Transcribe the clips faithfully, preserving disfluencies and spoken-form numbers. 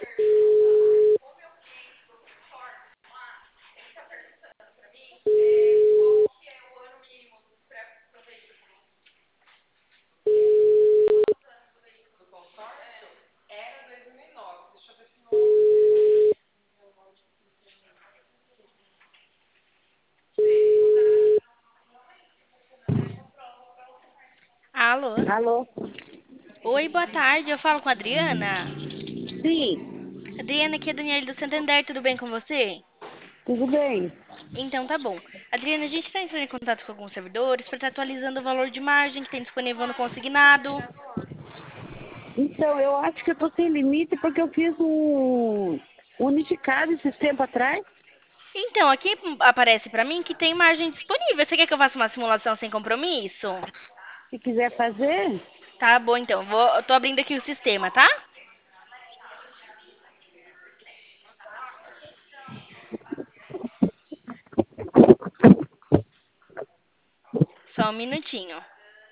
Alô? Alô? Oi, boa tarde. Eu falo com a Adriana. Sim, Adriana, aqui é a Daniela do Santander. Tudo bem com você? tudo bem. Então tá bom. Adriana, a gente está entrando em contato com alguns servidores para estar atualizando o valor de margem que tem disponível no consignado. Então, eu acho que eu tô sem limite porque eu fiz um unificado esses tempo atrás. Então, aqui aparece para mim que tem margem disponível. Você quer que eu faça uma simulação sem compromisso? Se quiser fazer, Tá bom, então. Vou, eu tô abrindo aqui o sistema, tá? Só um minutinho.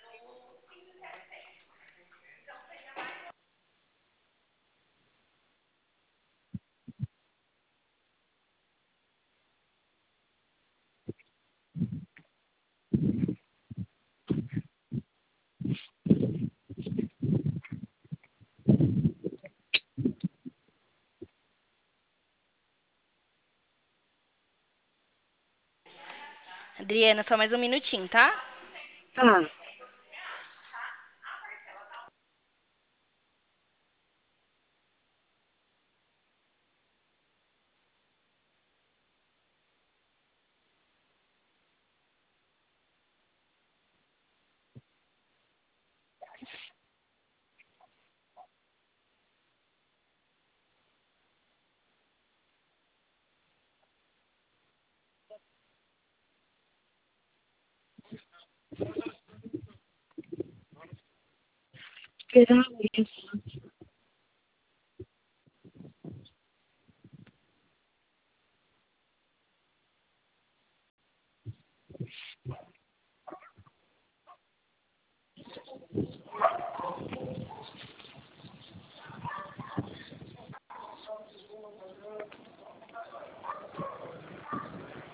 Adriana, só mais um minutinho, tá? tá. Esperar isso.